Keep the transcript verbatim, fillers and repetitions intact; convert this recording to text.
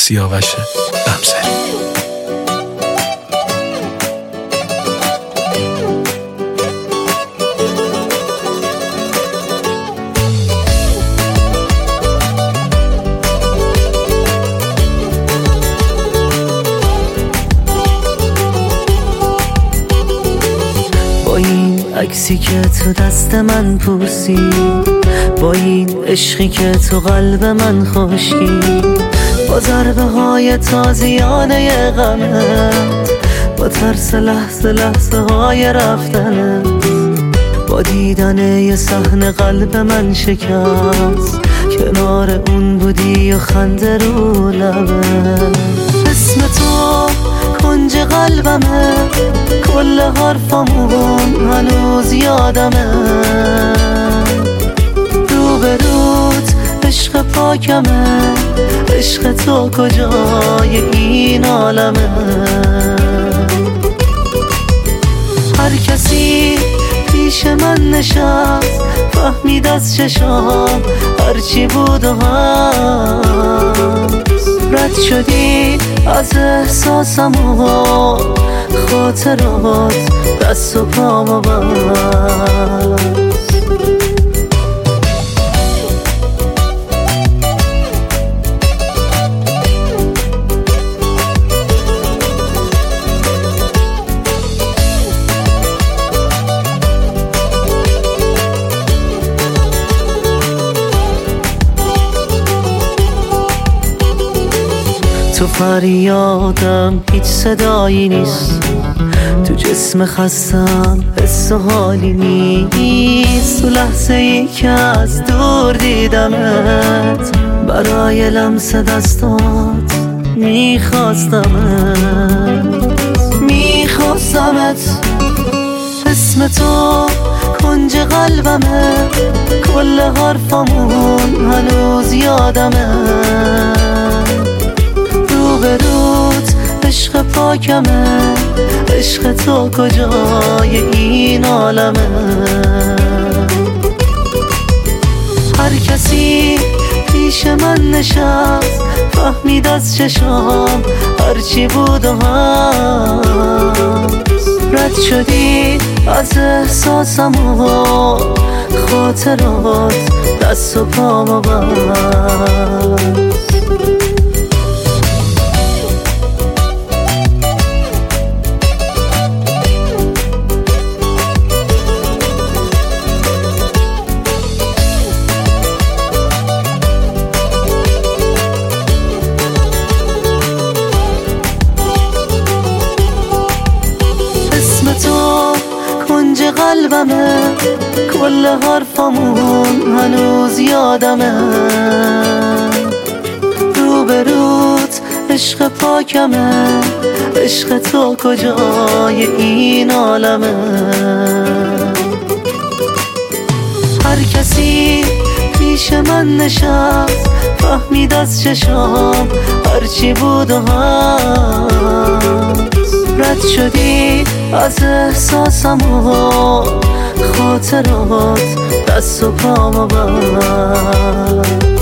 سیاوش غمزری. با این عکسی که تو دست من پوسی، با این عشقی که تو قلب من خشکی، با ضربه های تازیانه غمت، با ترس لحظه لحظه های رفتنت، با دیدن یه صحنه قلب من شکست، کنار اون بودی و خنده رو لبت. اسم تو کنج قلبمه، کل حرفامون هنوز یادمه، رو به روت عشق پاکمه، عشق تو کجای این عالمه. هر کسی پیش من نشست، فهمید از چشام هرچی بود و هست، رد شدی از احساسم و خاطرات دست و پامو بست. تو فریادم هیچ صدایی نیست، تو جسم خستم حس و حالی نیست، تو لحظه ای که از دور دیدمت، برای لمس دستات میخواستمت میخواستمت. اسم تو کنج قلبمه، کل حرفامون هنوز یادمه، رو به روت عشق پاکمه، عشق تو کجای این عالمه. هر کسی پیش من نشست، فهمید از چشام هرچی بود و هست، رد شدی از احساسم و خاطرات دست و پامو بست. تو کنج قلبمه، کل حرفامون هنوز یادمه، رو به روت عشق پاکمه، عشق تو کجای این عالمه. هر کسی پیش من نشست، فهمید از چشام هرچی بود و هست، رد شدی از احساسم و خاطرات دست و پامو بست.